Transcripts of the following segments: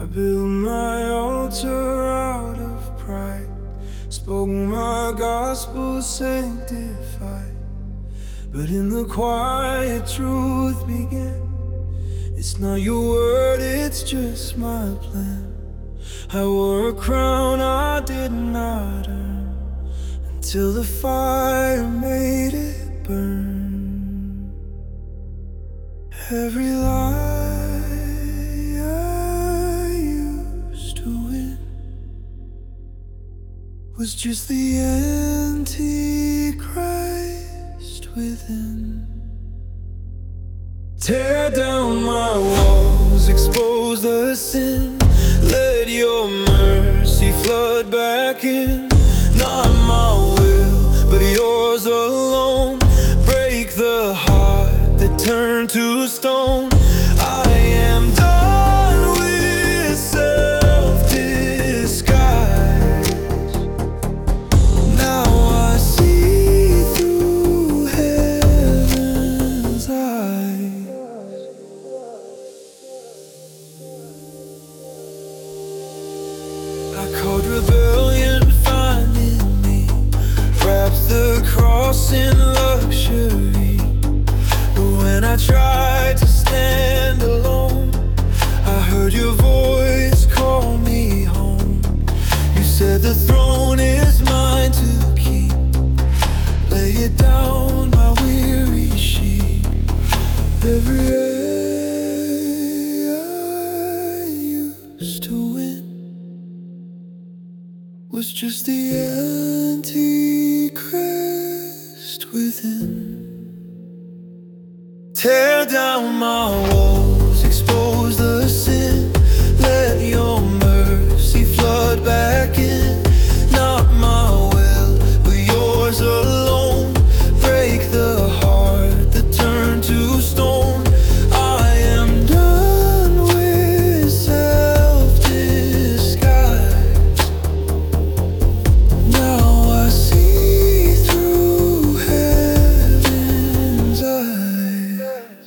built my altar out of pride, spoke my gospel sanctified. But in the quiet truth began. It's not your word, it's just my plan. I wore a crown I did not earn, until the fire made it burn. Every lie I used to win was just the Antichrist within. Tear down my walls, expose the sin. Let your mercy flood back in. Not my will, but yours alone. Break the heart that turned to stone. I am done with self-disguise. Now I see through heaven's eyes. I called rebellion finding me, wrapped the cross in luxury. But when I tried to stand alone, I heard your voice call me home. You said the throne is mine to keep. Lay it down, my weary sheep. Every day I used to win was just the Antichrist within. Tear down my walls, expose the sin. Let your mercy flood back in. Not my will, but yours alone. Break the heart that turned to stone. I am done with self-disguise. Now I see through heaven's eyes.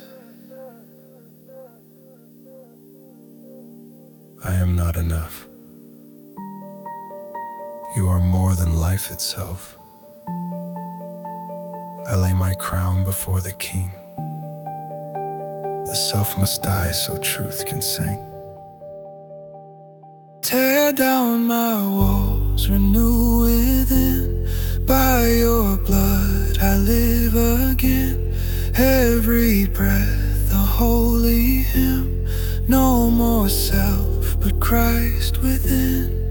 I am not enough. You are more than life itself. I lay my crown before the King. The self must die so truth can sing. Tear down my walls, renew within. By your blood I live again. Every breath a holy hymn. No more self, but Christ within.